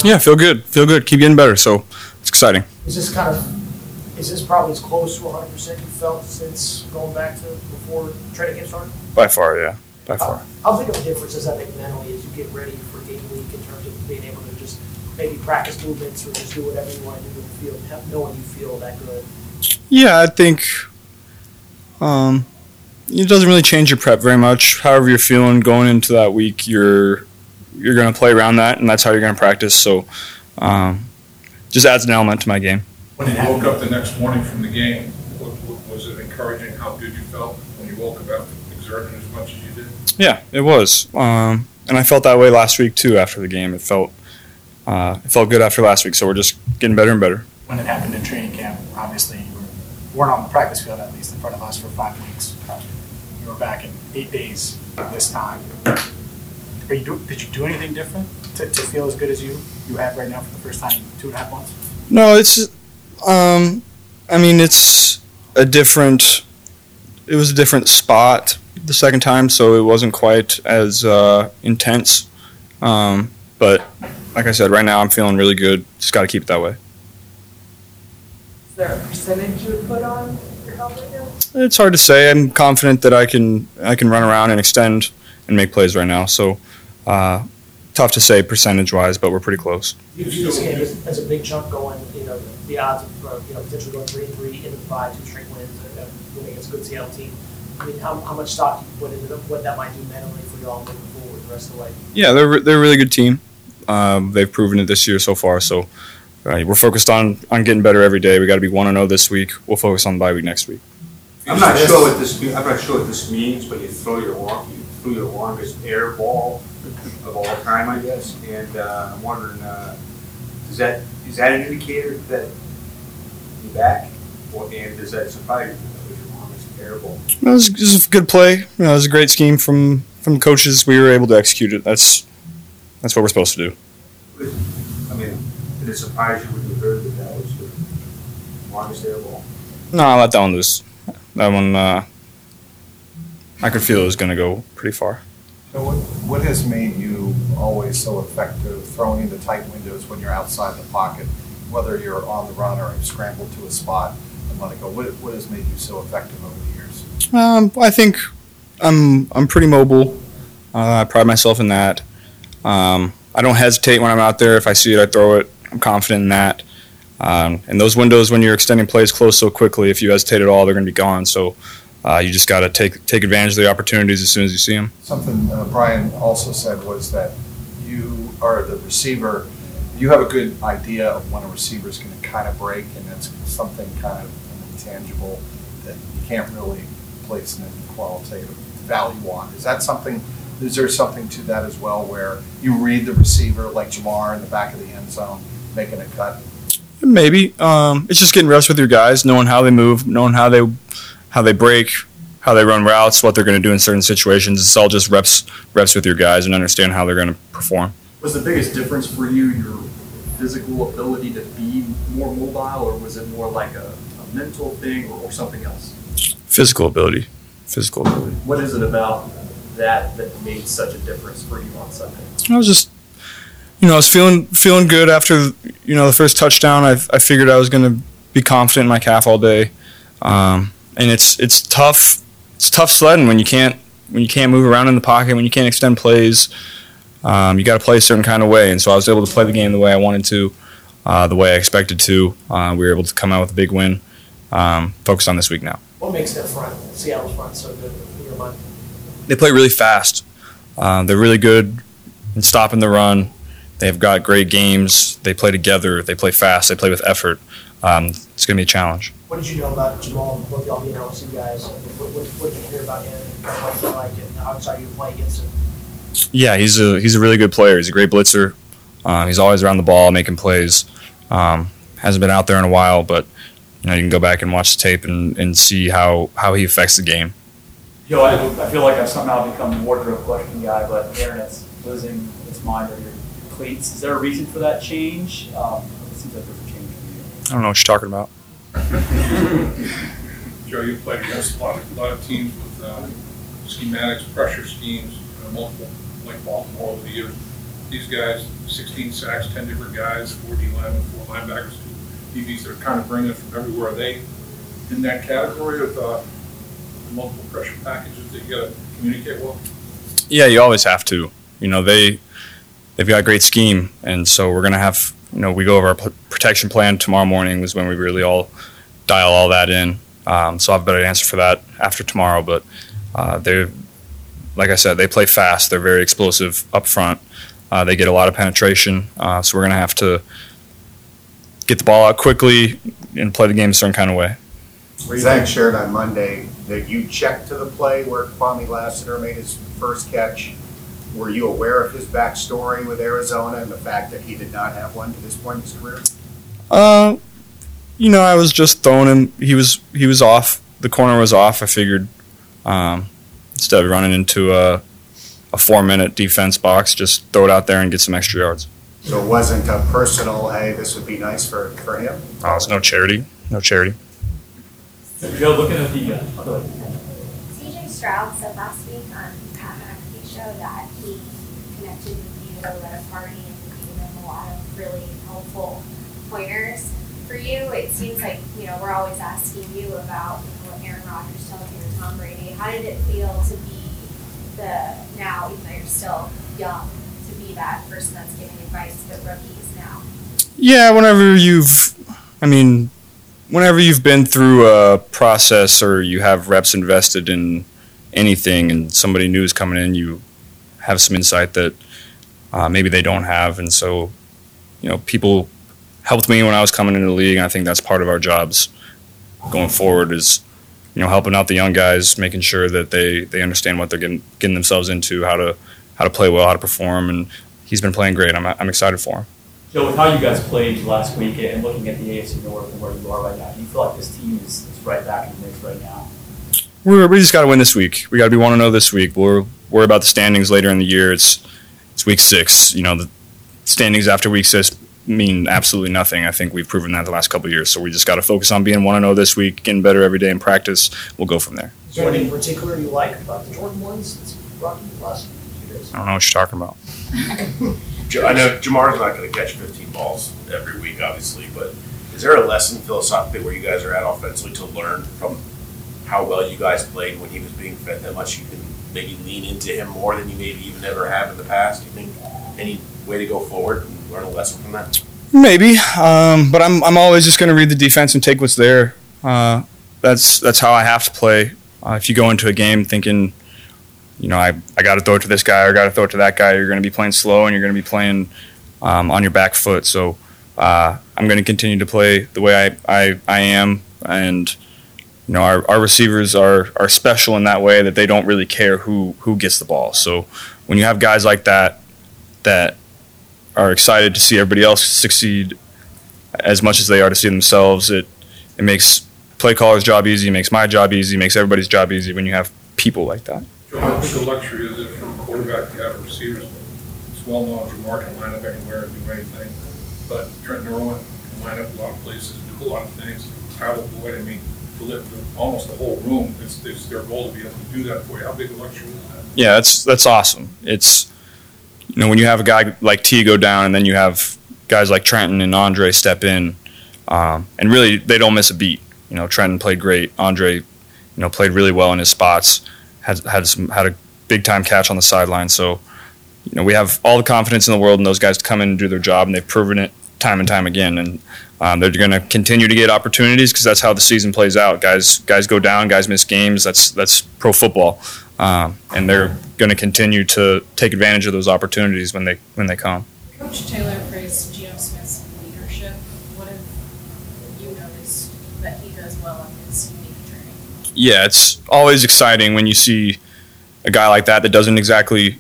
Yeah, feel good. Keep getting better. So it's exciting. Is this probably as close to 100% you felt since going back to before training camp started? By far, yeah. By far. How big of a difference does that make mentally as you get ready for game week in terms of being able to just maybe practice movements or just do whatever you want to do in the field, knowing you feel that good? Yeah, I think it doesn't really change your prep very much. However you're feeling going into that week, you're going to play around that, and that's how you're going to practice. So just adds an element to my game. When you woke up the next morning from the game, was it encouraging how good you felt when you woke up after exerting as much as you did? Yeah, it was. And I felt that way last week, too, after the game. It felt good after last week, so we're just getting better and better. When it happened in training camp, obviously you weren't on the practice field, at least in front of us, for 5 weeks. You were back in 8 days this time. Did you do anything different to feel as good as you have right now for the first time in 2.5 months? No, it's it was a different spot the second time, so it wasn't quite as intense. But like I said, right now I'm feeling really good. Just got to keep it that way. Is there a percentage you would put on your health right now? It's hard to say. I'm confident that I can run around and extend and make plays right now. So tough to say percentage-wise, but we're pretty close. You view this game as a big chunk going, the odds of potentially going 3-3 into 5, 2 straight wins against a good Seattle team. I mean, how much stock do you put into what that might do mentally for y'all moving forward the rest of the way? Yeah, they're a really good team. They've proven it this year so far. So we're focused on getting better every day. We got to be 1-0 this week. We'll focus on the bye week next week. I'm not sure what this means, but you threw your longest air ball of all time, I guess. And I'm wondering, is that an indicator that you're back, and does that surprise you? That was your longest air ball. It was a good play. It was a great scheme from the coaches. We were able to execute it. That's what we're supposed to do. I mean, did it surprise you when you heard that was your longest air ball? No, I let that one loose. That one, I could feel it was going to go pretty far. So what has made you always so effective throwing into tight windows when you're outside the pocket, whether you're on the run or scrambled to a spot and let it go? What has made you so effective over the years? I think I'm pretty mobile. I pride myself in that. I don't hesitate when I'm out there. If I see it, I throw it. I'm confident in that. And those windows, when you're extending plays close so quickly, if you hesitate at all, they're going to be gone. So you just got to take advantage of the opportunities as soon as you see them. Something Brian also said was that you are the receiver. You have a good idea of when a receiver is going to kind of break, and that's something kind of intangible that you can't really place an qualitative value on. Is there something to that as well, where you read the receiver like Jamar in the back of the end zone making a cut? Maybe. It's just getting reps with your guys, knowing how they move, knowing how they break, how they run routes, what they're going to do in certain situations. It's all just reps with your guys and understand how they're going to perform. Was the biggest difference for you your physical ability to be more mobile, or was it more like a mental thing or something else? Physical ability. What is it about that made such a difference for you on Sunday? I was just, I was feeling good after, the first touchdown. I figured I was going to be confident in my calf all day. And it's tough. It's tough sledding when you can't move around in the pocket, when you can't extend plays. You got to play a certain kind of way, and so I was able to play the game the way I wanted to, the way I expected to. We were able to come out with a big win. Focused on this week now. What makes their front, Seattle's front, so good in your mind? They play really fast. They're really good in stopping the run. They've got great games. They play together. They play fast. They play with effort. It's going to be a challenge. What did you know about Jamal, both y'all being LSU guys? What did you hear about him? What did you like, and how excited you to play against him? Yeah, he's a really good player. He's a great blitzer. He's always around the ball making plays. Hasn't been out there in a while, but you can go back and watch the tape and see how he affects the game. I feel like I've somehow become the wardrobe question guy, but the internet's losing its mind over your cleats. Is there a reason for that change? It seems like there's a change for you. I don't know what you're talking about. Joe, you played against a lot of teams with schematics, pressure schemes, multiple, like Baltimore over the years. these guys, 16 sacks, 10 different guys, 4 D-linemen, 4 linebackers, 2 DBs that are kind of bringing it from everywhere. Are they in that category of multiple pressure packages that you got to communicate well? Yeah, you always have to. They've got a great scheme, and so we're going to have, we go over our protection plan tomorrow morning is when we really all dial all that in. So I'll have a better answer for that after tomorrow, but they're, like I said, they play fast. They're very explosive up front. They get a lot of penetration, so we're going to have to get the ball out quickly and play the game a certain kind of way. Zach shared on Monday that you checked to the play where Kwame Lassiter made his first catch. Were you aware of his backstory with Arizona and the fact that he did not have one to this point in his career? I was just throwing him. He was off. The corner was off. I figured instead of running into a 4-minute defense box, just throw it out there and get some extra yards. So it wasn't a personal, hey, this would be nice for him? Oh, it's no charity. No charity. Joe, looking at the CJ Stroud said last week on Pat McAfee show that he connected with you at a party and gave him a lot of really helpful pointers. For you, it seems like, we're always asking you about what Aaron Rodgers tells you or Tom Brady. How did it feel to be now, even though you're still young, to be that person that's giving advice to the rookies now? Yeah, whenever you've been through a process or you have reps invested in anything and somebody new is coming in, you have some insight that maybe they don't have. And so, people helped me when I was coming into the league, and I think that's part of our jobs going forward is, helping out the young guys, making sure that they understand what they're getting themselves into, how to play well, how to perform, and he's been playing great. I'm excited for him. Joe, with how you guys played last week and looking at the AFC North and where you are right now, do you feel like this team is right back in the mix right now? We just got to win this week. We got to be 1-0 this week. We'll worry about the standings later in the year. It's week 6. The standings after week 6 mean absolutely nothing. I think we've proven that the last couple of years. So we just got to focus on being 1-0 this week, getting better every day in practice. We'll go from there. Is there anything in particular you like about the Jordan ones that's brought you the last few years? I don't know what you're talking about. I know Jamar's not going to catch 15 balls every week, obviously, but is there a lesson philosophically where you guys are at offensively to learn from how well you guys played when he was being fed that much? You can maybe lean into him more than you maybe even ever have in the past. Do you think any way to go forward and learn a lesson from that? Maybe, but I'm always just going to read the defense and take what's there. That's how I have to play. If you go into a game thinking, I got to throw it to this guy or got to throw it to that guy, you're going to be playing slow and you're going to be playing on your back foot. So I'm going to continue to play the way I am, and our receivers are special in that way that they don't really care who gets the ball. So when you have guys like that are excited to see everybody else succeed as much as they are to see themselves, it makes play caller's job easy, makes my job easy, makes everybody's job easy when you have people like that. Joe, how big a luxury is it for a quarterback to have receivers? It's well known Jamar can line up anywhere and do anything, but Trenton Irwin can line up a lot of places, do a lot of things. Tyler Boyd, to lift almost the whole room, it's their goal to be able to do that for you. How big a luxury is that? Yeah, that's awesome. It's when you have a guy like T go down and then you have guys like Trenton and Andre step in, and really they don't miss a beat. Trenton played great. Andre, played really well in his spots. Had a big time catch on the sideline. So, we have all the confidence in the world in those guys to come in and do their job, and they've proven it time and time again. And they're going to continue to get opportunities because that's how the season plays out. Guys go down, guys miss games. That's pro football, and they're going to continue to take advantage of those opportunities when they come. Coach Taylor praised Geno Smith's leadership. What have you noticed that he does well on his unique journey? Yeah, it's always exciting when you see a guy like that doesn't exactly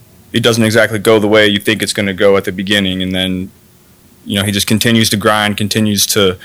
go the way you think it's going to go at the beginning, and then he just continues to grind, continues to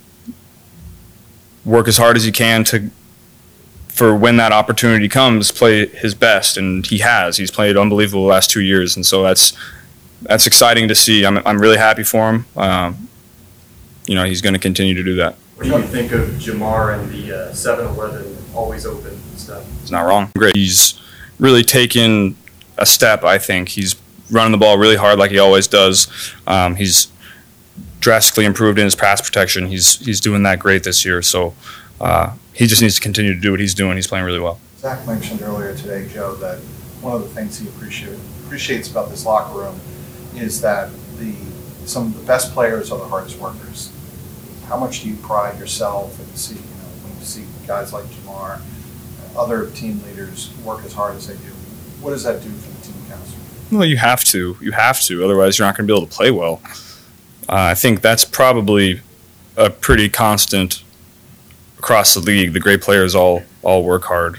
work as hard as he can for when that opportunity comes, play his best, and he's played unbelievable the last 2 years, and so that's exciting to see. I'm really happy for him. He's going to continue to do that. What do you think of Jamar and the 7-Eleven always open stuff? It's not wrong. Great. He's really taken a step, I think. He's running the ball really hard like he always does. He's drastically improved in his pass protection. He's doing that great this year. So he just needs to continue to do what he's doing. He's playing really well. Zach mentioned earlier today, Joe, that one of the things he appreciates about this locker room is that some of the best players are the hardest workers. How much do you pride yourself and see, when you see guys like Jamar, other team leaders work as hard as they do? What does that do for the team chemistry? Well, you have to. You have to. Otherwise, you're not going to be able to play well. I think that's probably a pretty constant across the league. The great players all work hard.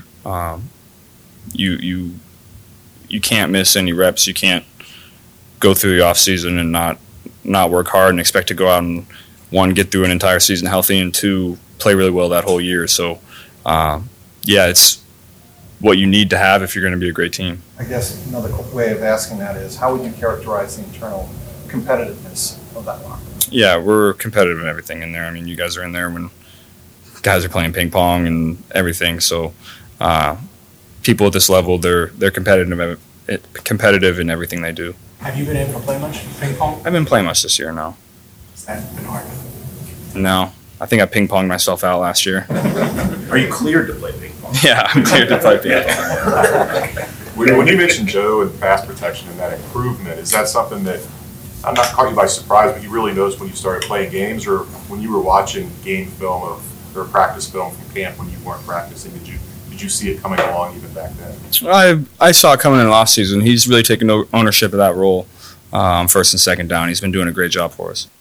You can't miss any reps. You can't go through the off season and not work hard and expect to go out and, one, get through an entire season healthy, and two, play really well that whole year. So, it's what you need to have if you're going to be a great team. I guess another way of asking that is, how would you characterize the internal competitiveness of that locker room? Yeah, we're competitive in everything in there. I mean, you guys are in there when guys are playing ping pong and everything. So, people at this level, they're competitive in everything they do. Have you been able to play much ping pong? I've been playing much this year now. Has that been hard? No, I think I ping ponged myself out last year. Are you cleared to play ping pong? Yeah, I'm cleared to play ping pong. When you mentioned Joe and pass protection and that improvement, is that something that, I'm not caught you by surprise, but you really noticed when you started playing games, or when you were watching game film or practice film from camp when you weren't practicing, did you see it coming along even back then? I saw it coming in the off season. He's really taken ownership of that role, first and second down. He's been doing a great job for us.